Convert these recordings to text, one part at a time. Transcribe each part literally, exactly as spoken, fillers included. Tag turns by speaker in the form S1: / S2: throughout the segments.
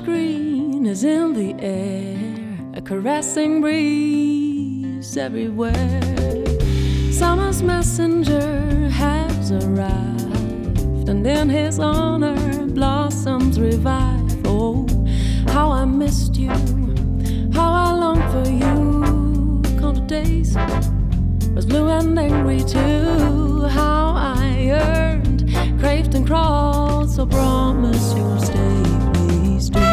S1: green is in the air, a caressing breeze everywhere. Summer's messenger has arrived, and in his honor blossoms revive. Oh, how I missed you, how I long for you. Counted days was blue and angry too. How I yearned, craved and crawled. So promise you'll stay, please do.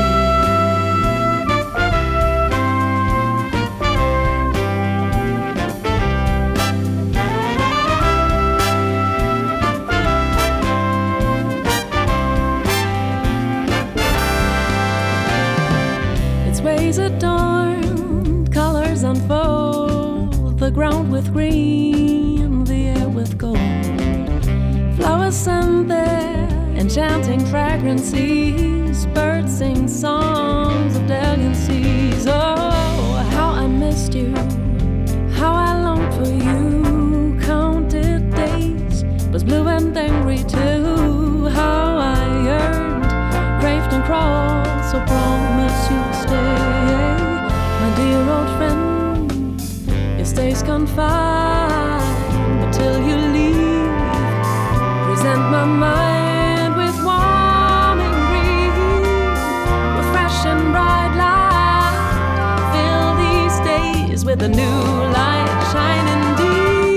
S1: Its ways adorned, colors unfold, the ground with green, the air with gold. Flowers send their enchanting fragrances, birds sing songs of delicacies. Oh, how I missed you, how I longed for you. Counted days was blue and angry too. How I yearned, craved and crawled. So promise you'll stay, my dear old friend. Your stay's confined, but till you leave, present my mind with warming breeze, with fresh and bright light. Fill these days with a new light shining deep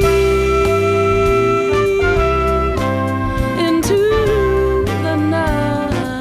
S1: into the night.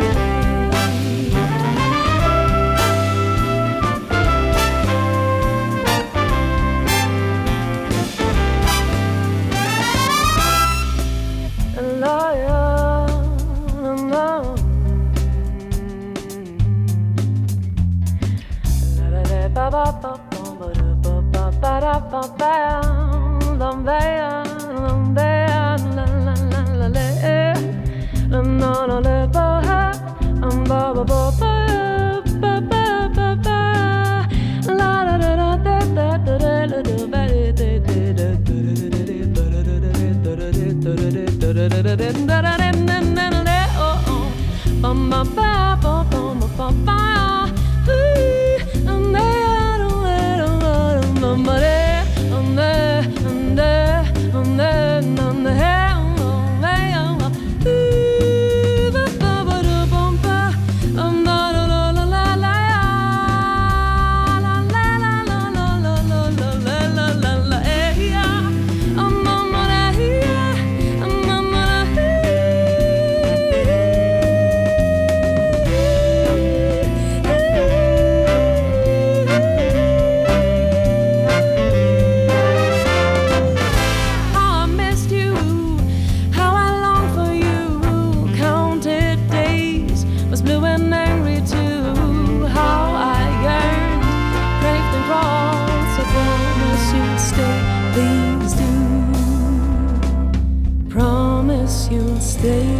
S1: You'll stay.